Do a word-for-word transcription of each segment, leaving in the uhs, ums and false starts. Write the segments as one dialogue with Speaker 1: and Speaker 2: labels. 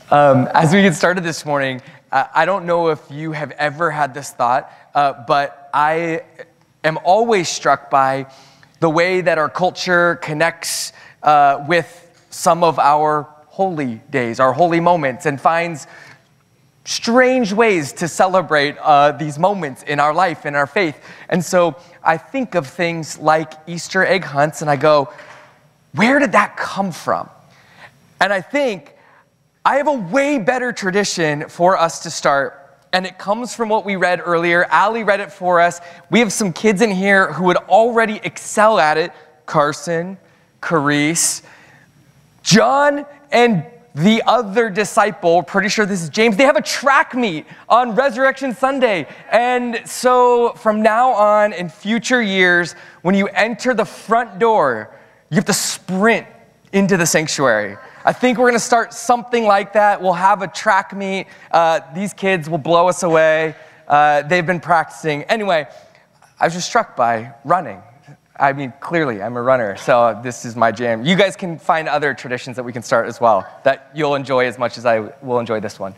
Speaker 1: Um, as we get started this morning, uh, I don't know if you have ever had this thought, uh, but I am always struck by the way that our culture connects uh, with some of our holy days, our holy moments, and finds strange ways to celebrate uh, these moments in our life, in our faith. And so I think of things like Easter egg hunts, and I go, where did that come from? And I think I have a way better tradition for us to start, and it comes from what we read earlier. Allie read it for us. We have some kids in here who would already excel at it. Carson, Carice, John, and the other disciple, pretty sure this is James, they have a track meet on Resurrection Sunday. And so from now on in future years, when you enter the front door, you have to sprint into the sanctuary. I think we're going to start something like that. We'll have a track meet. Uh, these kids will blow us away. Uh, they've been practicing. Anyway, I was just struck by running. I mean, clearly, I'm a runner, so this is my jam. You guys can find other traditions that we can start as well that you'll enjoy as much as I will enjoy this one.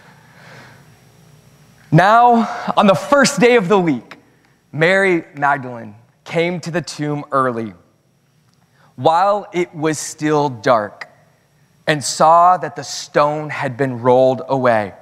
Speaker 1: Now, on the first day of the week, Mary Magdalene came to the tomb early, while it was still dark, and saw that the stone had been rolled away.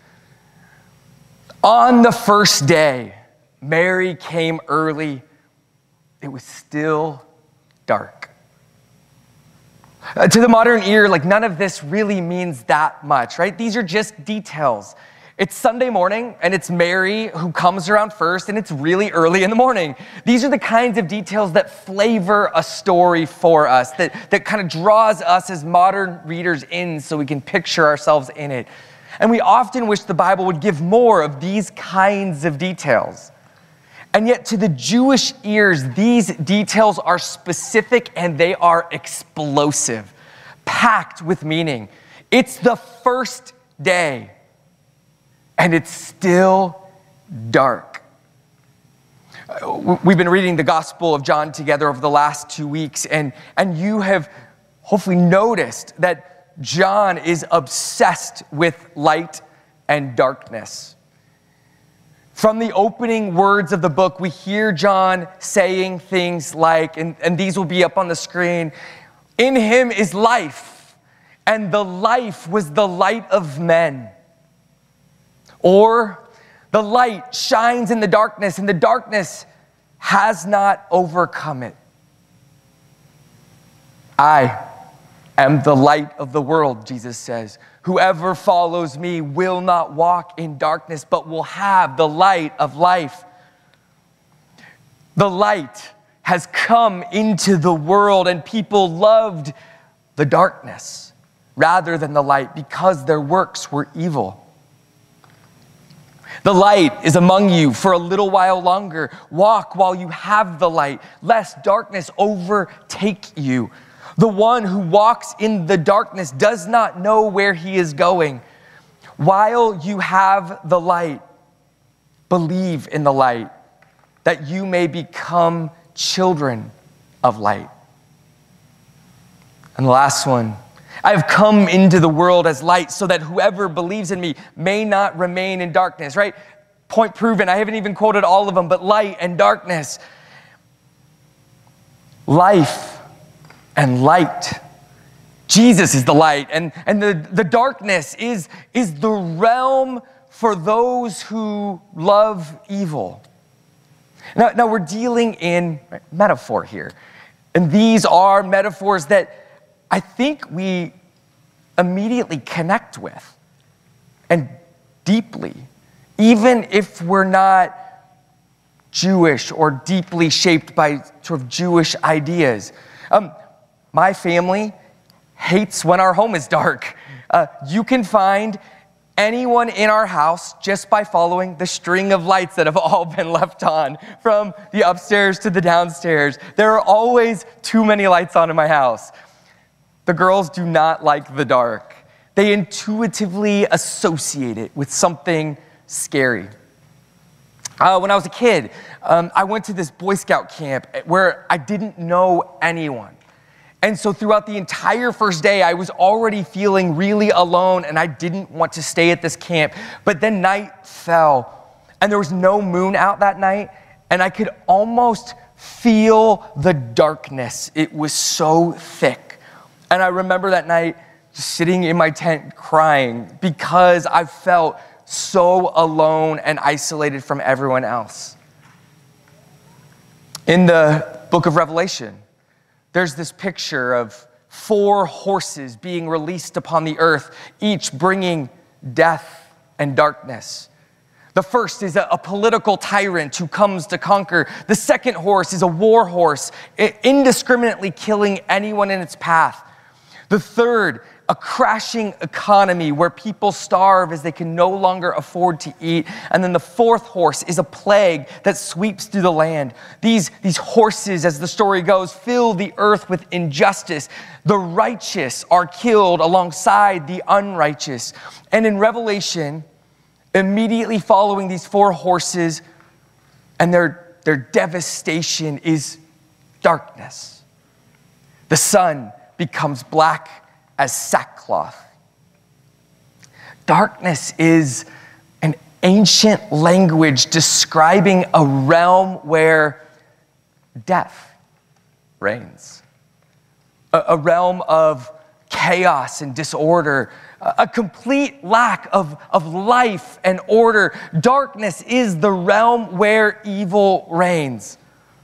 Speaker 1: On the first day, Mary came early. It was still dark. Uh, to the modern ear, like none of this really means that much, right? These are just details. It's Sunday morning, and it's Mary who comes around first, and it's really early in the morning. These are the kinds of details that flavor a story for us, that, that kind of draws us as modern readers in so we can picture ourselves in it. And we often wish the Bible would give more of these kinds of details. And yet to the Jewish ears, these details are specific and they are explosive, packed with meaning. It's the first day, and it's still dark. We've been reading the Gospel of John together over the last two weeks, and, and you have hopefully noticed that John is obsessed with light and darkness. From the opening words of the book, we hear John saying things like, and, and these will be up on the screen, "In him is life, and the life was the light of men." Or, "The light shines in the darkness, and the darkness has not overcome it." "I am the light of the world," Jesus says. "Whoever follows me will not walk in darkness, but will have the light of life." The light has come into the world, and people loved the darkness rather than the light because their works were evil. "The light is among you for a little while longer. Walk while you have the light, lest darkness overtake you. The one who walks in the darkness does not know where he is going. While you have the light, believe in the light, that you may become children of light." And the last one, "I have come into the world as light so that whoever believes in me may not remain in darkness," right? Point proven. I haven't even quoted all of them, but light and darkness. Life and light. Jesus is the light, and, and the, the darkness is, is the realm for those who love evil. Now, now we're dealing in metaphor here. And these are metaphors that I think we immediately connect with, and deeply, even if we're not Jewish or deeply shaped by sort of Jewish ideas. Um, my family hates when our home is dark. Uh, you can find anyone in our house just by following the string of lights that have all been left on from the upstairs to the downstairs. There are always too many lights on in my house. The girls do not like the dark. They intuitively associate it with something scary. Uh, when I was a kid, um, I went to this Boy Scout camp where I didn't know anyone. And so throughout the entire first day, I was already feeling really alone, and I didn't want to stay at this camp. But then night fell, and there was no moon out that night, and I could almost feel the darkness. It was so thick. And I remember that night just sitting in my tent crying because I felt so alone and isolated from everyone else. In the book of Revelation, there's this picture of four horses being released upon the earth, each bringing death and darkness. The first is a, a political tyrant who comes to conquer. The second horse is a war horse, indiscriminately killing anyone in its path. The third, a crashing economy where people starve as they can no longer afford to eat. And then the fourth horse is a plague that sweeps through the land. These, these horses, as the story goes, fill the earth with injustice. The righteous are killed alongside the unrighteous. And in Revelation, immediately following these four horses and their, their devastation is darkness. The sun becomes black as sackcloth. Darkness is an ancient language describing a realm where death reigns. A, a realm of chaos and disorder, a, a complete lack of, of life and order. Darkness is the realm where evil reigns.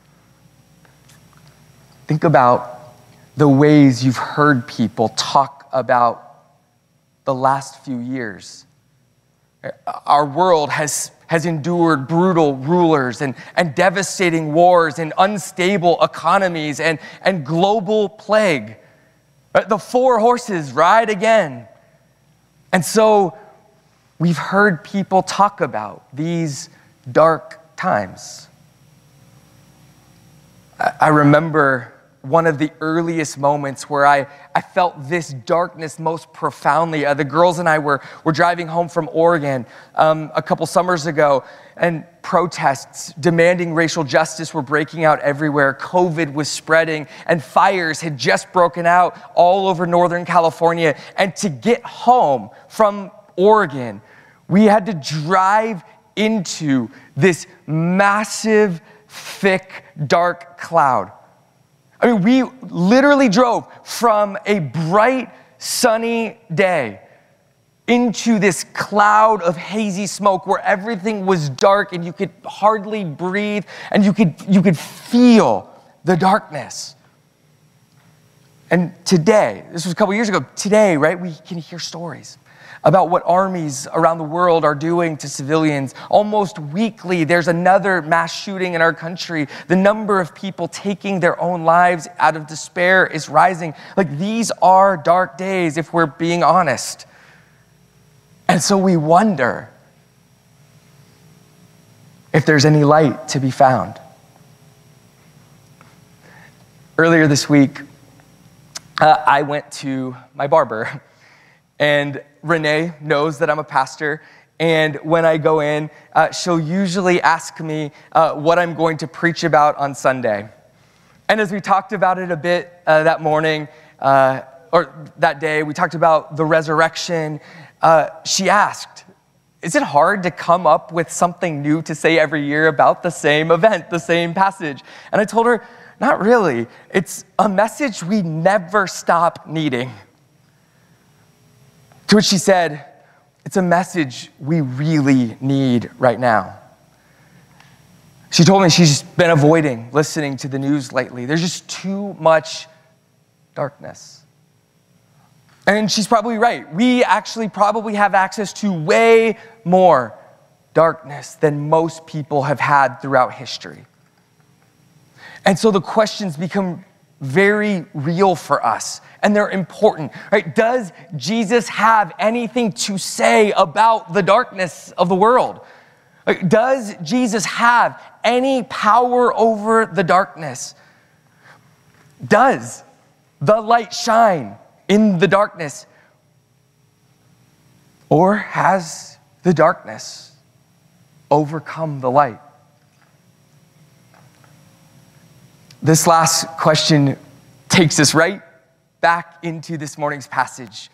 Speaker 1: Think about the ways you've heard people talk about the last few years. Our world has, has endured brutal rulers and, and devastating wars and unstable economies and, and global plague. The four horses ride again. And so we've heard people talk about these dark times. I remember one of the earliest moments where I, I felt this darkness most profoundly. Uh, the girls and I were, were driving home from Oregon um, a couple summers ago, and protests demanding racial justice were breaking out everywhere. COVID was spreading, and fires had just broken out all over Northern California. And to get home from Oregon, we had to drive into this massive, thick, dark cloud. I mean, we literally drove from a bright, sunny day into this cloud of hazy smoke where everything was dark and you could hardly breathe and you could, you could feel the darkness. And today, this was a couple years ago, today, right, we can hear stories about what armies around the world are doing to civilians. Almost weekly, there's another mass shooting in our country. The number of people taking their own lives out of despair is rising. Like, these are dark days, if we're being honest. And so we wonder if there's any light to be found. Earlier this week, uh, I went to my barber. And Renee knows that I'm a pastor, and when I go in, uh, she'll usually ask me uh, what I'm going to preach about on Sunday. And as we talked about it a bit uh, that morning, uh, or that day, we talked about the resurrection. Uh, she asked, is it hard to come up with something new to say every year about the same event, the same passage? And I told her, not really. It's a message we never stop needing. To which she said, it's a message we really need right now. She told me she's been avoiding listening to the news lately. There's just too much darkness. And she's probably right. We actually probably have access to way more darkness than most people have had throughout history. And so the questions become very real for us, and they're important, right? Does Jesus have anything to say about the darkness of the world? Like, does Jesus have any power over the darkness? Does the light shine in the darkness? Or has the darkness overcome the light? This last question takes us right back into this morning's passage.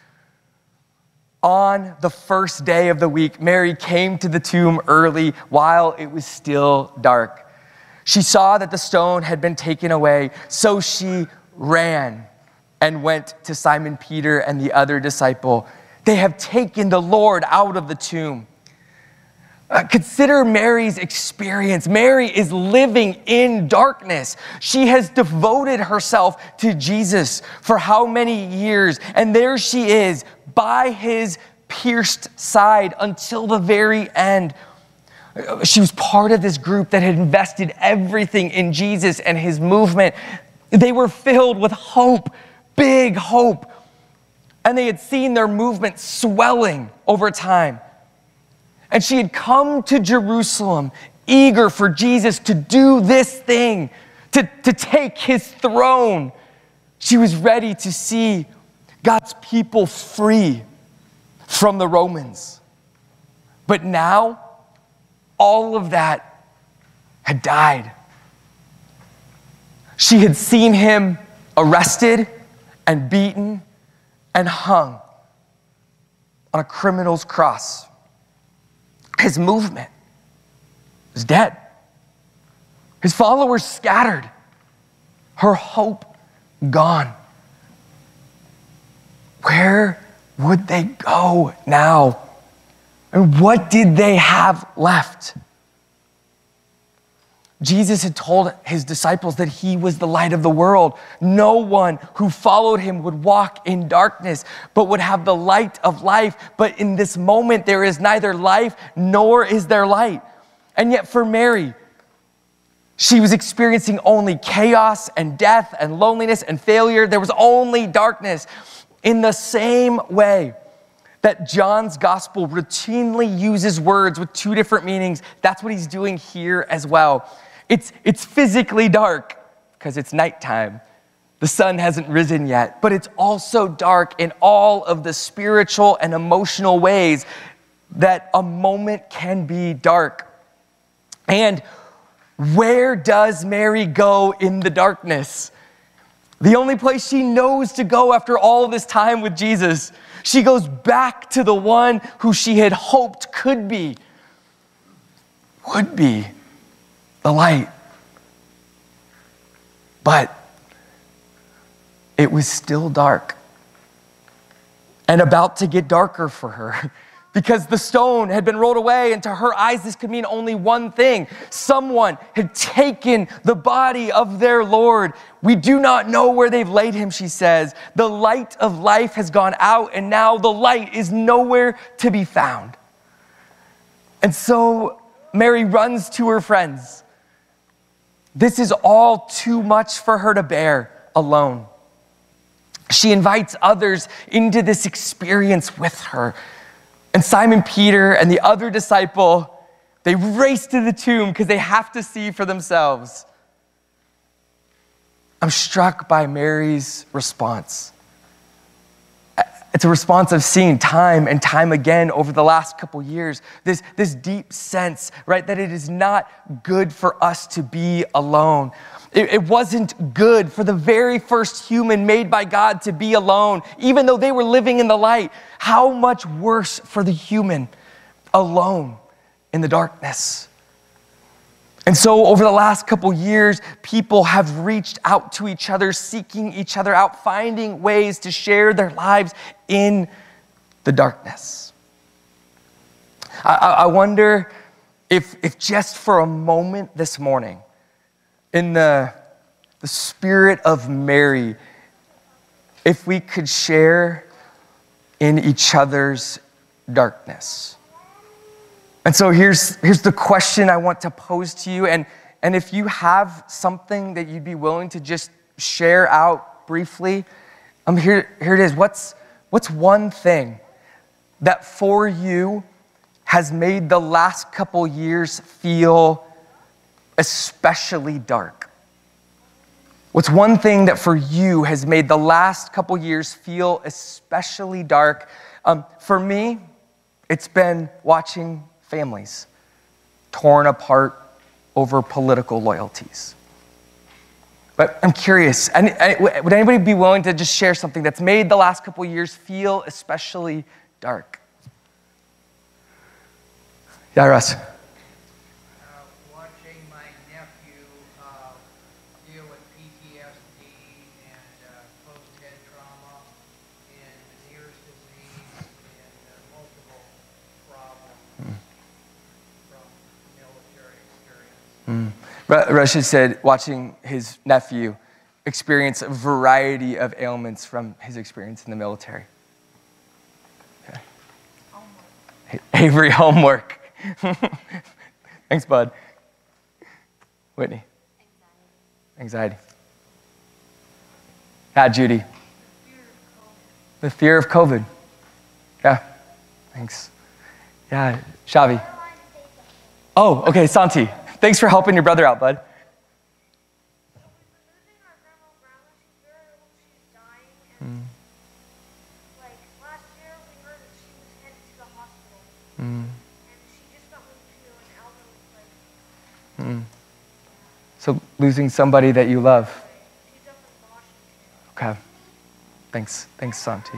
Speaker 1: On the first day of the week, Mary came to the tomb early while it was still dark. She saw that the stone had been taken away, so she ran and went to Simon Peter and the other disciple. They have taken the Lord out of the tomb. Uh, consider Mary's experience. Mary is living in darkness. She has devoted herself to Jesus for how many years? And there she is by his pierced side until the very end. She was part of this group that had invested everything in Jesus and his movement. They were filled with hope, big hope. And they had seen their movement swelling over time. And she had come to Jerusalem eager for Jesus to do this thing, to, to take his throne. She was ready to see God's people free from the Romans. But now, all of that had died. She had seen him arrested and beaten and hung on a criminal's cross. His movement was dead. His followers scattered. Her hope gone. Where would they go now? And what did they have left? Jesus had told his disciples that he was the light of the world. No one who followed him would walk in darkness, but would have the light of life. But in this moment, there is neither life nor is there light. And yet for Mary, she was experiencing only chaos and death and loneliness and failure. There was only darkness. In the same way that John's gospel routinely uses words with two different meanings, that's what he's doing here as well. It's, it's physically dark because it's nighttime. The sun hasn't risen yet, but it's also dark in all of the spiritual and emotional ways that a moment can be dark. And where does Mary go in the darkness? The only place she knows to go after all this time with Jesus. She goes back to the one who she had hoped could be, would be the light. But it was still dark and about to get darker for her because the stone had been rolled away, and to her eyes, this could mean only one thing. Someone had taken the body of their Lord. We do not know where they've laid him, she says. The light of life has gone out, and now the light is nowhere to be found. And so Mary runs to her friends. This is all too much for her to bear alone. She invites others into this experience with her. And Simon Peter and the other disciple, they race to the tomb because they have to see for themselves. I'm struck by Mary's response. It's a response I've seen time and time again over the last couple years. This, this deep sense, right, that it is not good for us to be alone. It, it wasn't good for the very first human made by God to be alone, even though they were living in the light. How much worse for the human alone in the darkness? And so over the last couple years, people have reached out to each other, seeking each other out, finding ways to share their lives in the darkness. I, I wonder if, if just for a moment this morning, in the, the spirit of Mary, if we could share in each other's darkness. And so here's, here's the question I want to pose to you. And, and if you have something that you'd be willing to just share out briefly, um, here, here it is. What's, what's one thing that for you has made the last couple years feel especially dark? What's one thing that for you has made the last couple years feel especially dark? Um, for me, it's been watching families torn apart over political loyalties. But I'm curious, and, and would anybody be willing to just share something that's made the last couple years feel especially dark? Yeah, Russ.
Speaker 2: Uh, watching my nephew uh, deal with P T S D and uh, post-head trauma and Meniere's disease and uh, multiple problems mm. from military experience.
Speaker 1: Mm. Rush said watching his nephew experience a variety of ailments from his experience in the military. Okay. Homework. Avery, homework. Thanks, bud. Whitney. Anxiety. Anxiety. Yeah, Judy. The fear of COVID. Yeah, thanks. Yeah, Shavi. Oh, okay, Santi. Thanks for helping your brother out, bud.
Speaker 3: So we've been losing our grandma Brown. She's very old. She's dying. And mm. like last year, we heard that she was headed to the hospital. Mm. And she just got moved to an elderly place. Mm.
Speaker 1: So losing somebody that you love.
Speaker 3: She's up in Washington.
Speaker 1: Okay. Thanks. Thanks, Santi.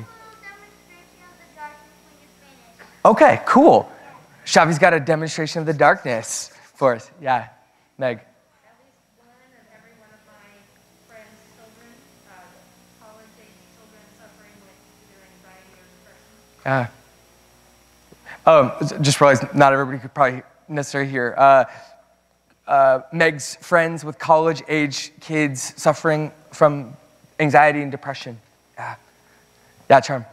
Speaker 1: Okay, cool. Shavi's got a demonstration of the darkness for us. Yeah, Meg.
Speaker 4: At least one of every one of my friends' children, uh, college-age children suffering with either anxiety or depression.
Speaker 1: Yeah. Um, just realized not everybody could probably necessarily hear. Uh, uh, Meg's friends with college-age kids suffering from anxiety and depression. Yeah. Yeah, Charm.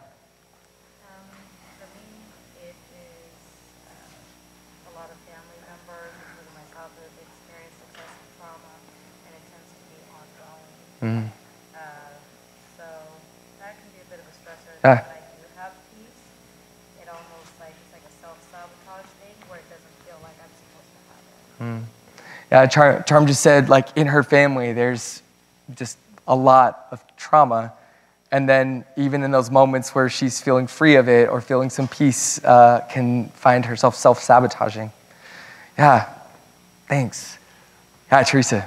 Speaker 4: Mm. Uh, so that can be a bit of a stressor. Ah. When I do have peace, it almost like it's like a self-sabotage thing where it doesn't feel like I'm supposed to have it.
Speaker 1: Mm. Yeah, Char- Charm just said, like in her family, there's just a lot of trauma, and then even in those moments where she's feeling free of it or feeling some peace, uh, can find herself self-sabotaging. Yeah, thanks. Yeah, Teresa.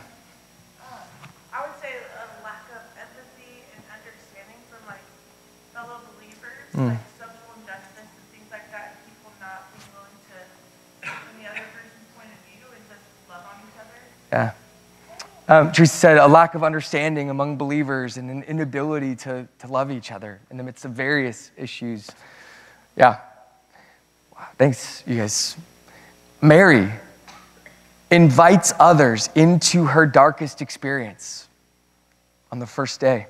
Speaker 5: Mm. Like social injustice and things like that, and people not being willing to listen the other person's point of view and just love on each other.
Speaker 1: Yeah. Um, Teresa said a lack of understanding among believers and an inability to, to love each other in the midst of various issues. Yeah. Wow. Thanks, you guys. Mary invites others into her darkest experience on the first day.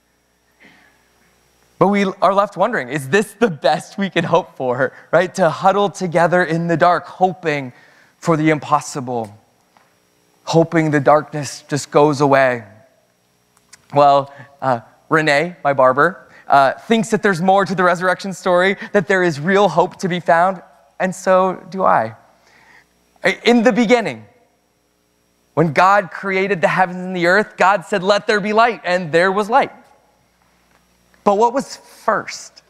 Speaker 1: But we are left wondering, is this the best we can hope for, right? To huddle together in the dark, hoping for the impossible, hoping the darkness just goes away. Well, uh, Renee, my barber, uh, thinks that there's more to the resurrection story, that there is real hope to be found, and so do I. In the beginning, when God created the heavens and the earth, God said, "Let there be light," and there was light. But what was first?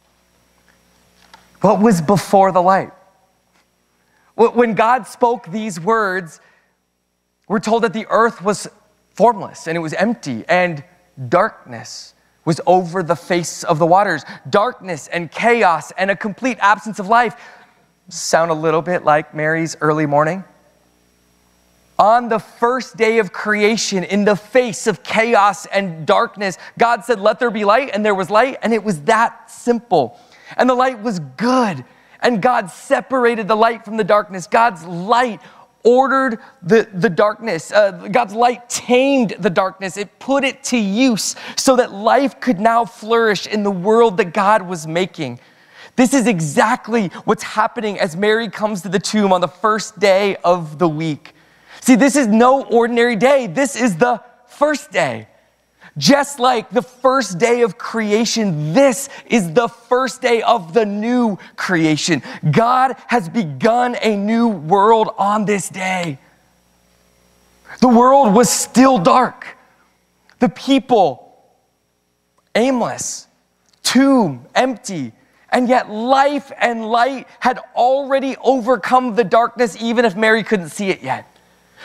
Speaker 1: What was before the light? When God spoke these words, we're told that the earth was formless and it was empty, and darkness was over the face of the waters. Darkness and chaos and a complete absence of life. Sound a little bit like Mary's early morning? On the first day of creation, in the face of chaos and darkness, God said, "Let there be light," and there was light, and it was that simple. And the light was good, and God separated the light from the darkness. God's light ordered the, the darkness. Uh, God's light tamed the darkness. It put it to use so that life could now flourish in the world that God was making. This is exactly what's happening as Mary comes to the tomb on the first day of the week. See, this is no ordinary day. This is the first day. Just like the first day of creation, this is the first day of the new creation. God has begun a new world on this day. The world was still dark. The people, aimless, tomb, empty, and yet life and light had already overcome the darkness, even if Mary couldn't see it yet.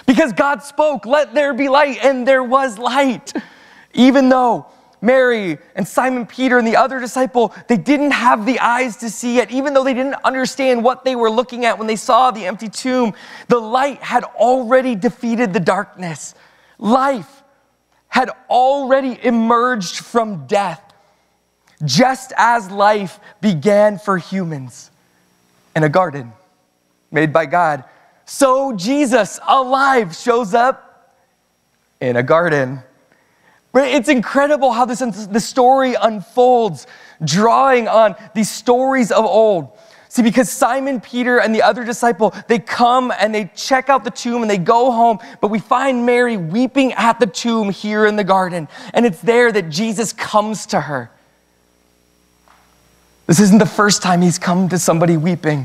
Speaker 1: Because God spoke, let there be light, and there was light. Even though Mary and Simon Peter and the other disciple, they didn't have the eyes to see it, even though they didn't understand what they were looking at when they saw the empty tomb, the light had already defeated the darkness. Life had already emerged from death, just as life began for humans in a garden made by God. So Jesus, alive, shows up in a garden. It's incredible how this the story unfolds, drawing on these stories of old. See, because Simon Peter and the other disciple, they come and they check out the tomb and they go home, but we find Mary weeping at the tomb here in the garden. And it's there that Jesus comes to her. This isn't the first time he's come to somebody weeping.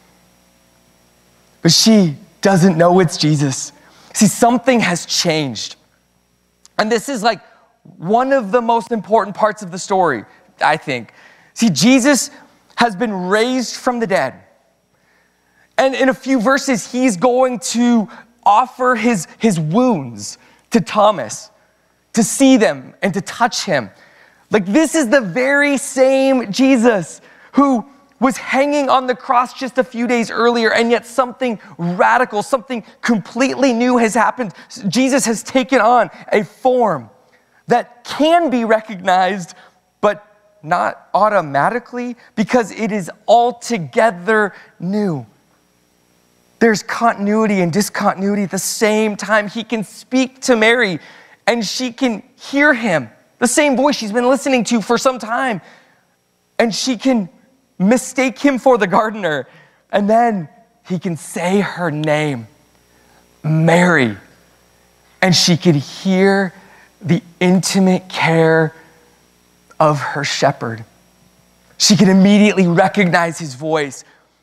Speaker 1: But she doesn't know it's Jesus. See, something has changed. And this is like one of the most important parts of the story, I think. See, Jesus has been raised from the dead. And in a few verses, he's going to offer his, his wounds to Thomas, to see them and to touch him. Like, this is the very same Jesus who was hanging on the cross just a few days earlier, and yet something radical, something completely new has happened. Jesus has taken on a form that can be recognized, but not automatically, because it is altogether new. There's continuity and discontinuity at the same time. He can speak to Mary, and she can hear him, the same voice she's been listening to for some time, and she can mistake him for the gardener, and then he can say her name, Mary, and she could hear the intimate care of her shepherd. She could immediately recognize his voice.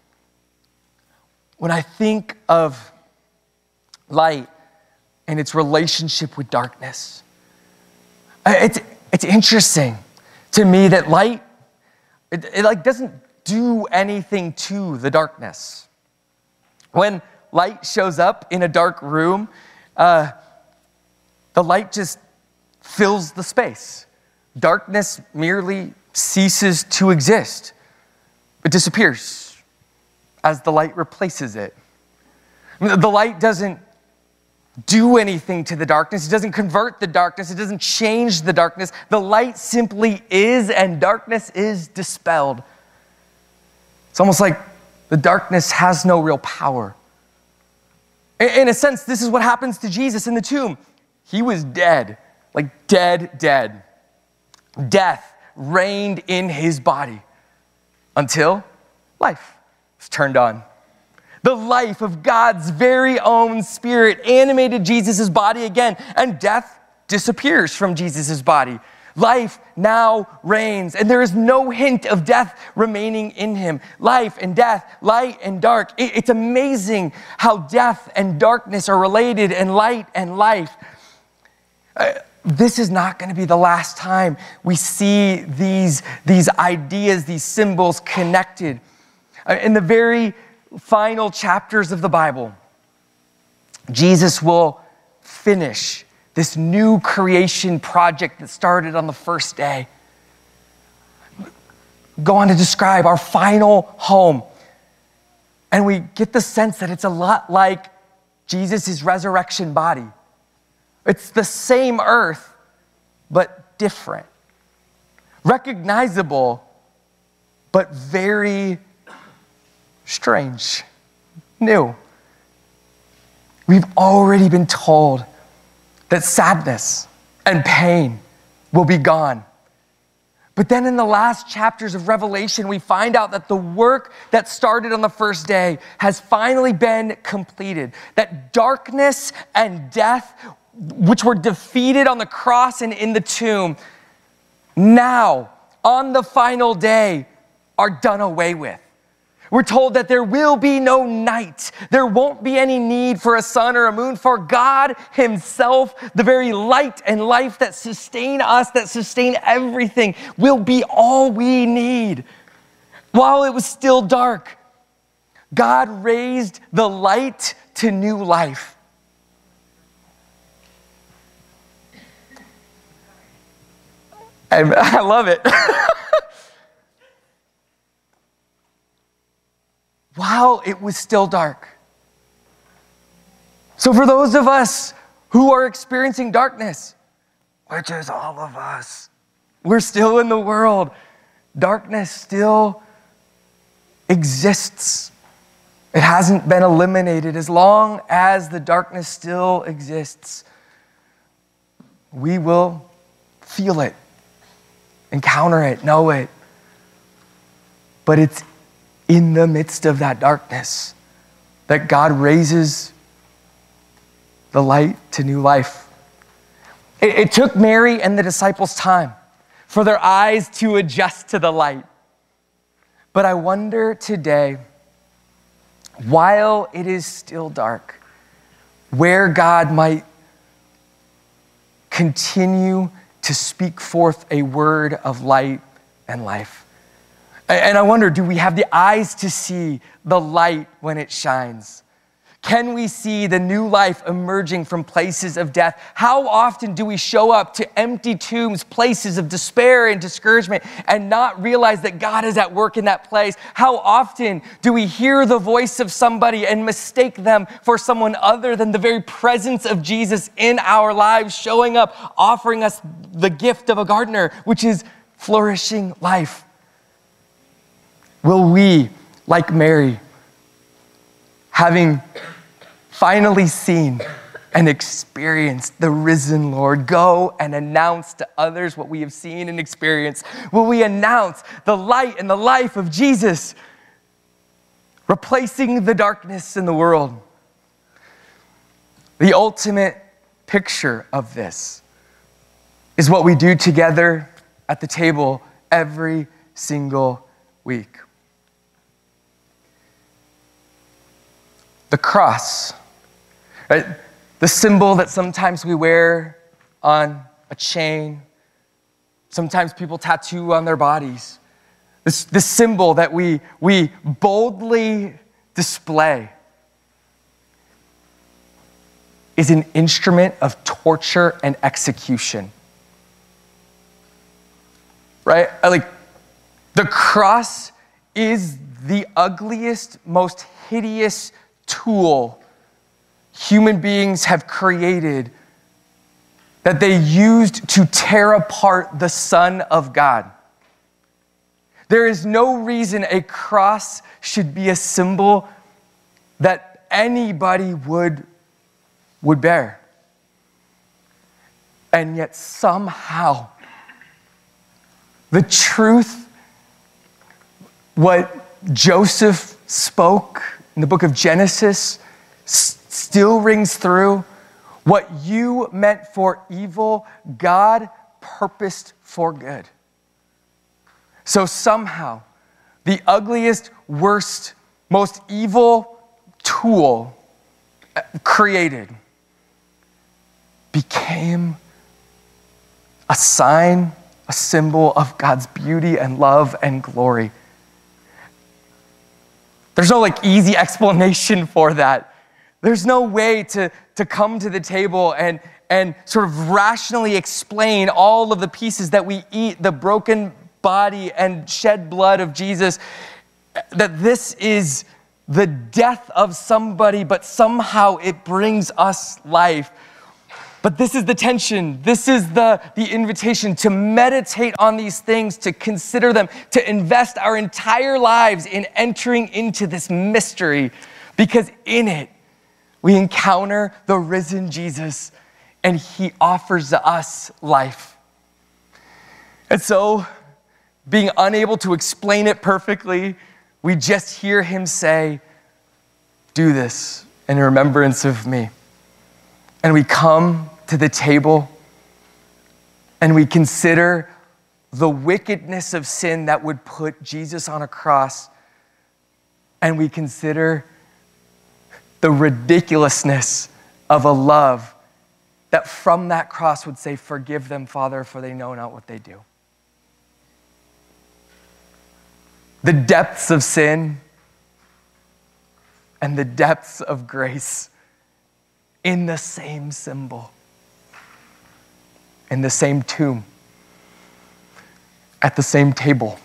Speaker 1: When I think of light and its relationship with darkness, it's, it's interesting to me that light, it, it like doesn't do anything to the darkness. When light shows up in a dark room, uh, the light just fills the space. Darkness merely ceases to exist. It disappears as the light replaces it. The light doesn't do anything to the darkness. It doesn't convert the darkness. It doesn't change the darkness. The light simply is, and darkness is dispelled. It's almost like the darkness has no real power. In a sense, this is what happens to Jesus in the tomb. He was dead, like dead, dead. Death reigned in his body until life was turned on. The life of God's very own Spirit animated Jesus' body again, and death disappears from Jesus' body. Life now reigns, and there is no hint of death remaining in him. Life and death, light and dark. It's amazing how death and darkness are related, and light and life. Uh, this is not going to be the last time we see these, these ideas, these symbols connected. Uh, in the very final chapters of the Bible, Jesus will finish this new creation project that started on the first day. Go on to describe our final home. And we get the sense that it's a lot like Jesus' resurrection body. It's the same earth, but different. Recognizable, but very strange, new. We've already been told that sadness and pain will be gone. But then in the last chapters of Revelation, we find out that the work that started on the first day has finally been completed. That darkness and death, which were defeated on the cross and in the tomb, now, on the final day, are done away with. We're told that there will be no night. There won't be any need for a sun or a moon, for God himself, the very light and life that sustain us, that sustain everything, will be all we need. While it was still dark, God raised the light to new life. And I love it. While it was still dark. So for those of us who are experiencing darkness, which is all of us, we're still in the world. Darkness still exists. It hasn't been eliminated. As long as the darkness still exists, we will feel it, encounter it, know it. But it's in the midst of that darkness that God raises the light to new life. It, it took Mary and the disciples time for their eyes to adjust to the light. But I wonder today, while it is still dark, where God might continue to speak forth a word of light and life. And I wonder, do we have the eyes to see the light when it shines? Can we see the new life emerging from places of death? How often do we show up to empty tombs, places of despair and discouragement, and not realize that God is at work in that place? How often do we hear the voice of somebody and mistake them for someone other than the very presence of Jesus in our lives, showing up, offering us the gift of a gardener, which is flourishing life? Will we, like Mary, having finally seen and experienced the risen Lord, go and announce to others what we have seen and experienced? Will we announce the light and the life of Jesus, replacing the darkness in the world? The ultimate picture of this is what we do together at the table every single week. The cross, right? The symbol that sometimes we wear on a chain. Sometimes people tattoo on their bodies. This, this symbol that we, we boldly display is an instrument of torture and execution. Right? Like, the cross is the ugliest, most hideous tool human beings have created that they used to tear apart the Son of God. There is no reason a cross should be a symbol that anybody would, would bear. And yet somehow, the truth, what Joseph spoke in the book of Genesis, s- still rings through. What you meant for evil, God purposed for good. So somehow, the ugliest, worst, most evil tool created became a sign, a symbol of God's beauty and love and glory. There's no like easy explanation for that. There's no way to, to come to the table and, and sort of rationally explain all of the pieces that we eat, the broken body and shed blood of Jesus, that this is the death of somebody, but somehow it brings us life. But this is the tension. This is the, the invitation to meditate on these things, to consider them, to invest our entire lives in entering into this mystery, because in it, we encounter the risen Jesus, and he offers us life. And so, being unable to explain it perfectly, we just hear him say, "Do this in remembrance of me." And we come to the table and we consider the wickedness of sin that would put Jesus on a cross, and we consider the ridiculousness of a love that from that cross would say, "Forgive them, Father, for they know not what they do." The depths of sin and the depths of grace in the same symbol, in the same tomb. at the same table.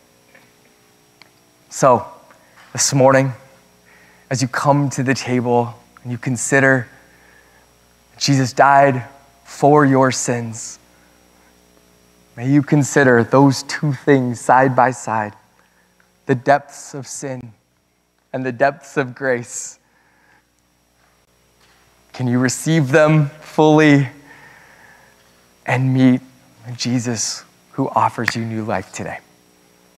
Speaker 1: So, this morning, as you come to the table and you consider Jesus died for your sins, may you consider those two things side by side, the depths of sin and the depths of grace. Can you receive them fully and meet Jesus who offers you new life today?